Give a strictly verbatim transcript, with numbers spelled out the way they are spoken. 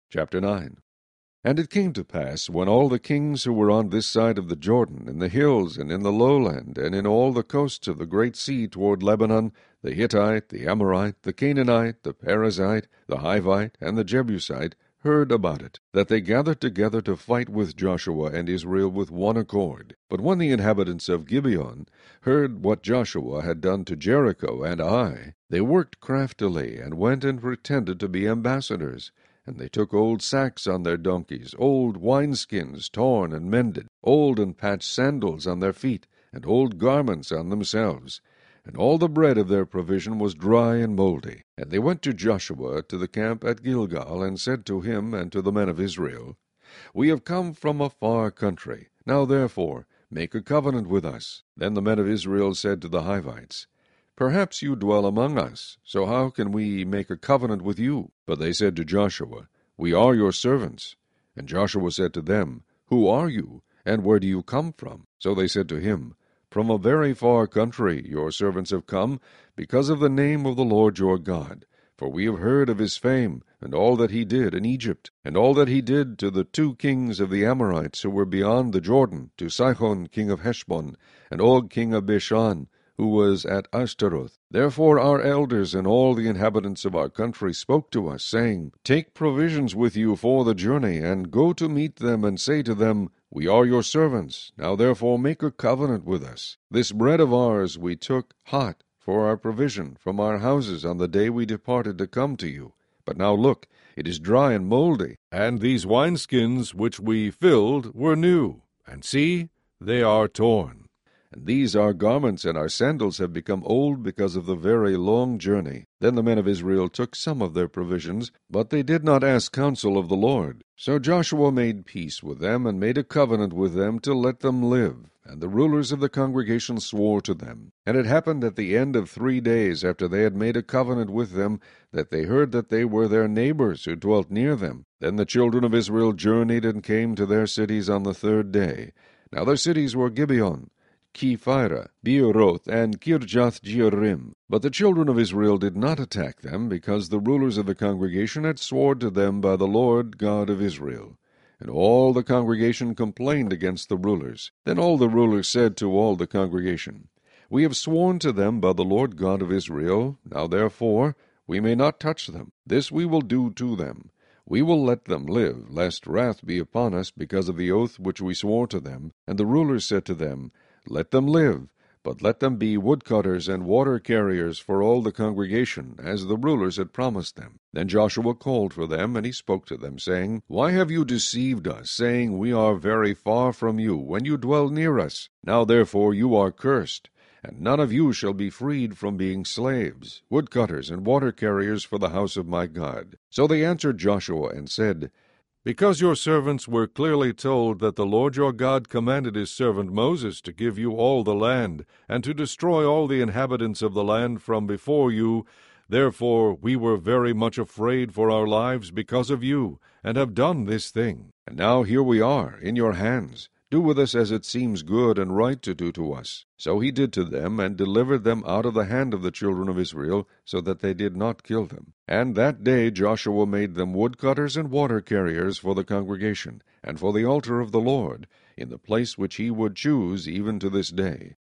Chapter nine. And it came to pass, when all the kings who were on this side of the Jordan, in the hills, and in the lowland, and in all the coasts of the great sea toward Lebanon, the Hittite, the Amorite, the Canaanite, the Perizzite, the Hivite, and the Jebusite, heard about it, that they gathered together to fight with Joshua and Israel with one accord. But when the inhabitants of Gibeon heard what Joshua had done to Jericho and Ai, they worked craftily, and went and pretended to be ambassadors. And they took old sacks on their donkeys, old wineskins torn and mended, old and patched sandals on their feet, and old garments on themselves. And all the bread of their provision was dry and mouldy. And they went to Joshua to the camp at Gilgal, and said to him and to the men of Israel, We have come from a far country. Now therefore make a covenant with us. Then the men of Israel said to the Hivites, Perhaps you dwell among us, so how can we make a covenant with you? But they said to Joshua, We are your servants. And Joshua said to them, Who are you, and where do you come from? So they said to him, From a very far country your servants have come, because of the name of the Lord your God. For we have heard of his fame, and all that he did in Egypt, and all that he did to the two kings of the Amorites who were beyond the Jordan, to Sihon king of Heshbon, and Og king of Bashan, who was at Ashtaroth. Therefore our elders and all the inhabitants of our country spoke to us, saying, Take provisions with you for the journey, and go to meet them, and say to them, We are your servants. Now therefore make a covenant with us. This bread of ours we took hot for our provision from our houses on the day we departed to come to you. But now look, it is dry and mouldy, and these wineskins which we filled were new, and see, they are torn. And these our garments and our sandals have become old because of the very long journey. Then the men of Israel took some of their provisions, but they did not ask counsel of the Lord. So Joshua made peace with them, and made a covenant with them to let them live. And the rulers of the congregation swore to them. And it happened at the end of three days, after they had made a covenant with them, that they heard that they were their neighbors who dwelt near them. Then the children of Israel journeyed and came to their cities on the third day. Now their cities were Gibeon, Kephirah, Beeroth, and Kirjath-jearim. But the children of Israel did not attack them, because the rulers of the congregation had sworn to them by the Lord God of Israel. And all the congregation complained against the rulers. Then all the rulers said to all the congregation, We have sworn to them by the Lord God of Israel. Now therefore we may not touch them. This we will do to them. We will let them live, lest wrath be upon us because of the oath which we swore to them. And the rulers said to them, Let them live, but let them be woodcutters and water carriers for all the congregation, as the rulers had promised them. Then Joshua called for them, and he spoke to them, saying, Why have you deceived us, saying, We are very far from you, when you dwell near us? Now therefore you are cursed, and none of you shall be freed from being slaves, woodcutters and water carriers for the house of my God. So they answered Joshua and said, Because your servants were clearly told that the Lord your God commanded his servant Moses to give you all the land, and to destroy all the inhabitants of the land from before you, therefore we were very much afraid for our lives because of you, and have done this thing. And now here we are, in your hands. Do with us as it seems good and right to do to us. So he did to them, and delivered them out of the hand of the children of Israel, so that they did not kill them. And that day Joshua made them woodcutters and water carriers for the congregation, and for the altar of the Lord, in the place which he would choose even to this day.